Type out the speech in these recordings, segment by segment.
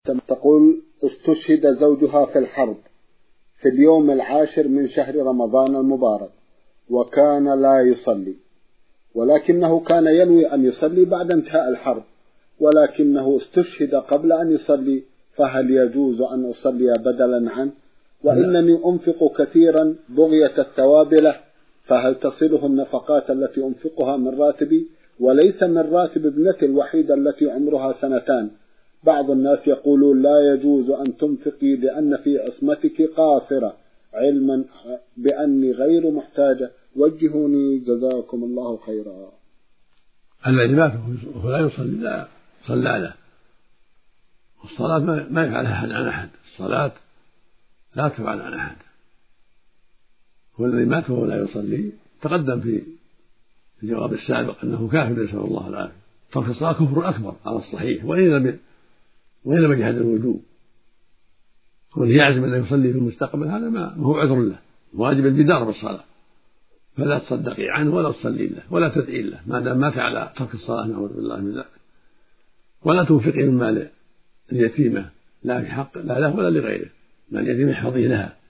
تقول استشهد زوجها في الحرب في اليوم 10 من شهر رمضان المبارك، وكان لا يصلي، ولكنه كان ينوي أن يصلي بعد انتهاء الحرب، ولكنه استشهد قبل أن يصلي، فهل يجوز أن أصلي بدلا عنه؟ وإنني أنفق كثيرا بغية الثواب له، فهل تصله النفقات التي أنفقها من راتبي وليس من راتب ابنتي الوحيدة التي عمرها 2 سنين؟ بعض الناس يقولون لا يجوز أن تنفقي لأن في عصمتك قاصرة، علما بأني غير محتاجة، وجهوني جزاكم الله خيرا. الذي مات وهو لا يصلي لا صلى له، والصلاة ما يفعلها عن أحد، الصلاة لا تفعل عن أحد. والذي مات وهو لا يصلي تقدم في الجواب السابق أنه كافر، نسأل الله العافية. ترك الصلاة كفر أكبر على الصحيح، وإن لم يجحد الوجوب، كونه يعزم أن يصلي في المستقبل هذا ما هو عذر له، واجب البدار بالصلاة، فلا تصدقي عنه ولا تصلي له ولا تدعي له ما دام مات على ترك الصلاة، نعوذ بالله من ذلك. ولا تنفقي من مال اليتيمة لا في حق لا له ولا لغيره، مال اليتيمة احفظي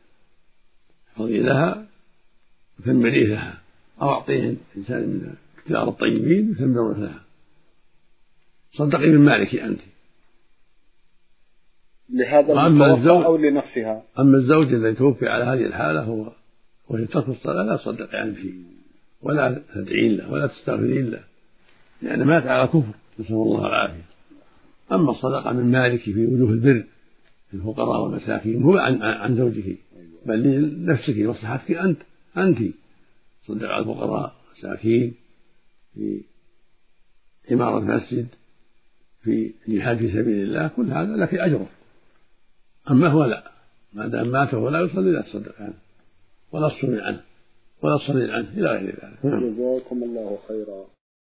لها وثمريه لها، أو أعطيه إنسان من كتاب الطيبين يثمر لها، صدقي من مالك أنت لهذا المتوفى أو لنفسها. أما الزوج الذي توفي على هذه الحالة وهي ترك الصلاة لا تصدقي عنه فيه ولا تدعين له ولا تستغفرين له، لأن مات على كفر، نسأل الله العافية. أما الصدقة من مالك في وجوه البر للفقراء والمساكين هو عن زوجه، بل لنفسك مصلحتك أنت صدق على الفقراء والمساكين في عمارة مسجد، في جهاد في سبيل الله، كل هذا لك أجره. أما هو لا، ما دام مات ولا يصلي لا تصدق عنه ولا تصلي عنه إلى غير ذلك. جزاكم الله خيرا.